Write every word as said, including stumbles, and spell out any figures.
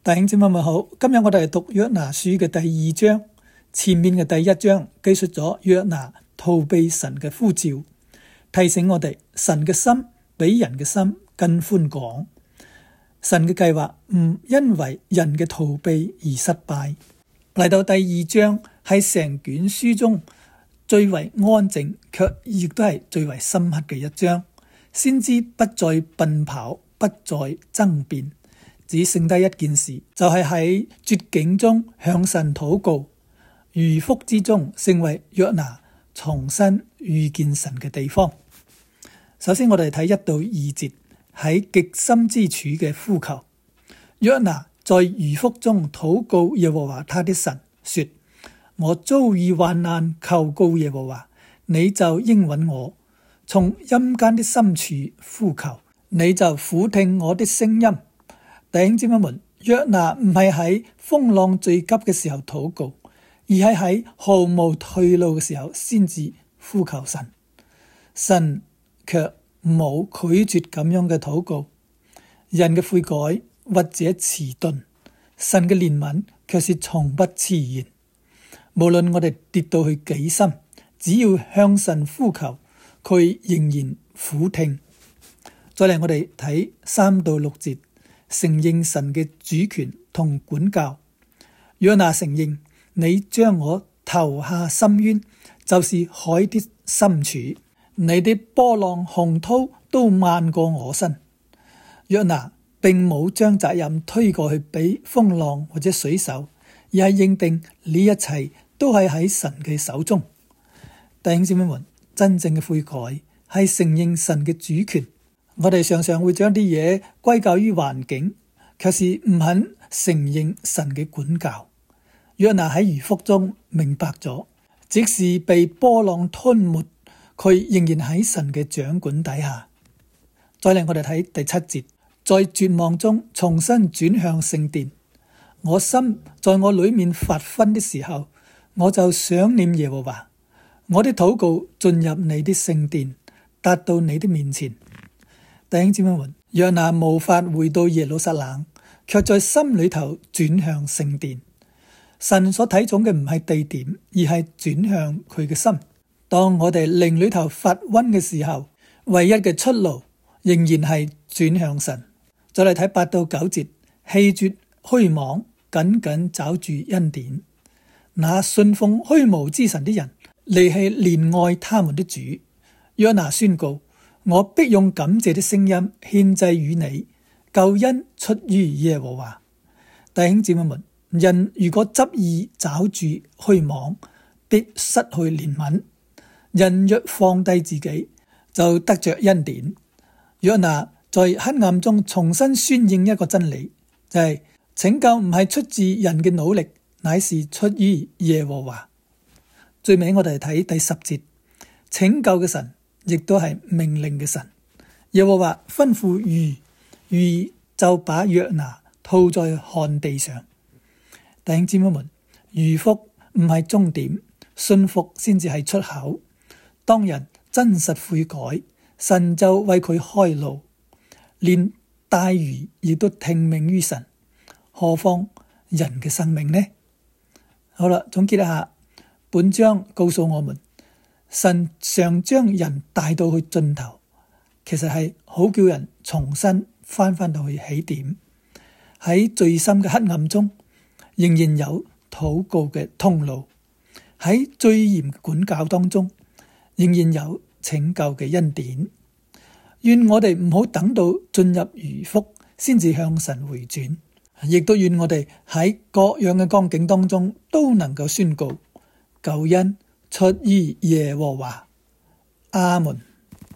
弟兄姊妹們好，今日我哋係讀約拿書嘅第二章，前面嘅第一章記述咗約拿逃避神嘅呼召，提醒我哋神嘅心比人嘅心更寬廣，神嘅計劃唔因為人嘅逃避而失敗。嚟到第二章係成卷書中最為安靜，卻亦都係最為深刻嘅一章。先知不再奔跑，不再爭辯，只剩低一件事，就係喺絕境中向神禱告，魚腹之中成為約拿重新遇見神嘅地方。首先我哋睇一到二節，喺極深之處嘅呼求。約拿在魚腹中禱告耶和華他的神，說：我遭遇患難，求告耶和華，你就應允我；從陰間的深處呼求，你就俯聽我的聲音。弟兄姊妹們，約拿唔係喺風浪最急嘅時候禱告，而係喺毫無退路嘅時候先至呼求神。神卻冇拒絕咁樣嘅禱告。人嘅悔改或者遲鈍，神嘅憐憫卻是從不遲延。無論我哋跌到去幾深，只要向神呼求，佢仍然俯聽。再嚟我哋睇三到六節，承認神嘅主權同管教。約拿承認，你將我投下深淵，就是海的深處，你的波浪洪濤都漫過我身。約拿並冇將責任推過去俾風浪或者水手，而係認定呢一切都係喺神嘅手中。弟兄姊妹們，真正嘅悔改係承認神嘅主權。我哋常常會將啲嘢歸咎於環境，卻是唔肯承認神嘅管教。約拿喺魚腹中明白咗，即使被波浪吞沒，佢仍然喺神嘅掌管底下。再嚟我哋睇第七節，在絕望中重新轉向聖殿。我心在我裏面發昏的時候，我就想念耶和華。我的禱告進入你的聖殿，達到你的面前。弟兄姊妹們，約拿無法回到耶路撒冷，卻在心裏頭轉向聖殿。神所睇重嘅唔係地點，而係轉向佢嘅心。當我哋靈裏頭發昏嘅時候，唯一嘅出路仍然係轉向神。再嚟睇八到九節，棄絕虛妄，緊緊抓住恩典。那信奉虛無之神的人，離棄憐愛他們的主。約拿宣告：我必用感謝的聲音獻祭與你，救恩出於耶和華。弟兄姊妹們，人如果執意抓住虛妄，必失去憐憫；人若放低自己，就得着恩典。約拿在黑暗中重新宣認一個真理，就係、是、拯救唔係出自人嘅努力，乃是出於耶和華。最尾我哋睇第十節，拯救嘅神亦都係命令嘅神。耶和華吩咐魚，魚就把約拿吐在旱地上。弟兄姊妹們，魚腹唔係終點，信服先至係出口。當人真實悔改，神就為佢開路。連大魚亦都聽命於神，何況人嘅生命呢？好啦，總結一下，本章告訴我們，神常將人帶到去盡頭，其實係好叫人重新翻返到去起點。喺最深嘅黑暗中，仍然有禱告嘅通路；喺最嚴嘅管教當中，仍然有拯救嘅恩典。願我哋唔好等到進入魚腹先至向神回轉，亦都願我哋喺各樣嘅光景當中都能夠宣告救恩出於耶和華。阿門。